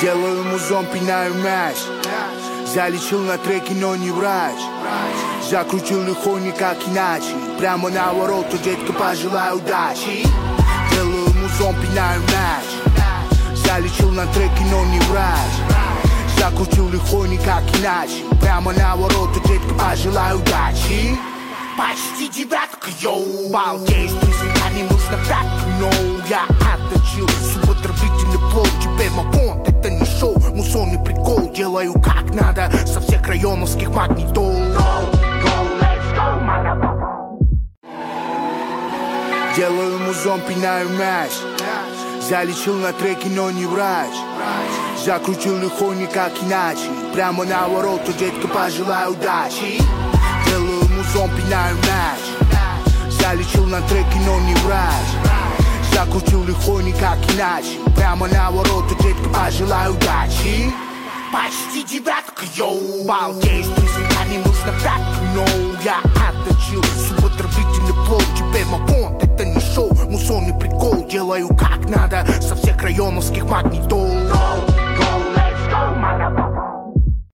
Делаю музон, пинаю мяч. Залечил на треке, но не врач. Закрутил легко, никак иначе. Прямо на вороту, детка, пожелай удачи. Делаю музон, пинаю мяч. Залечил на треке, но не врач. Закрутил легко, никак иначе. Прямо на вороту, детка, пожелай удачи. Почти девятка, йоу. Балдеешь, друзья, не нужно пятка, но я отточил суботравительный плод. Теперь мой понт, это не шоу, мусонный прикол. Делаю как надо со всех районовских магнитол. Делаю музон, пинаю мяч. Залечил на треке, но не врач. Закрутил легко, никак иначе. Прямо на вороту, детка, пожелай удачи. Делаю музон, пинаю мяч. Залечил на треке, но не врач. Закрутил легко, никак иначе. Прямо на вороту, детка, пожелай удачи. Почти девятка, йоу. Балдеешь, друзья, не нужно пятка, но я отточил суботравительный плод. Теперь мой понт, это не шоу, мусонный прикол. Делаю как надо со всех районовских магнитол.